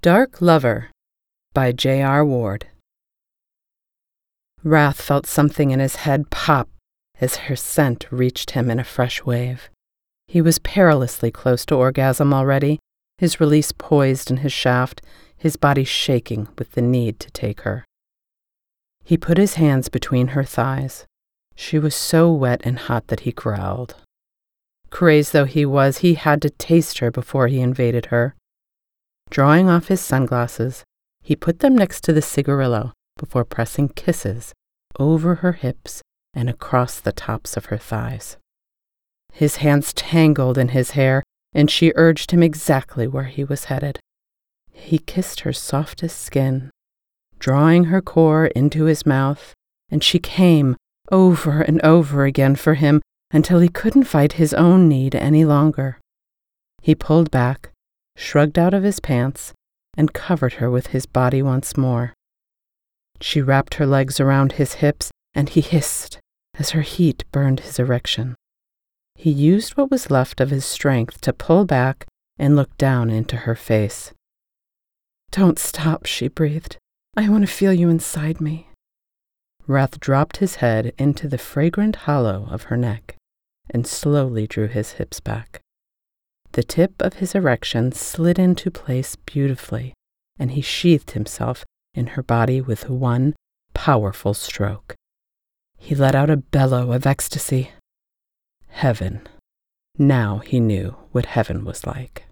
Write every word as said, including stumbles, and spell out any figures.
Dark Lover by J R Ward. Wrath felt something in his head pop as her scent reached him in a fresh wave. He was perilously close to orgasm already, his release poised in his shaft, his body shaking with the need to take her. He put his hands between her thighs. She was so wet and hot that he growled. Crazed though he was, he had to taste her before he invaded her. Drawing off his sunglasses, he put them next to the cigarillo before pressing kisses over her hips and across the tops of her thighs. His hands tangled in his hair, and she urged him exactly where he was headed. He kissed her softest skin, drawing her core into his mouth, and she came over and over again for him until he couldn't fight his own need any longer. He pulled back, shrugged out of his pants, and covered her with his body once more. She wrapped her legs around his hips, and he hissed as her heat burned his erection. He used what was left of his strength to pull back and look down into her face. "Don't stop," she breathed. "I want to feel you inside me." Wrath dropped his head into the fragrant hollow of her neck and slowly drew his hips back. The tip of his erection slid into place beautifully, and he sheathed himself in her body with one powerful stroke. He let out a bellow of ecstasy. Heaven. Now he knew what heaven was like.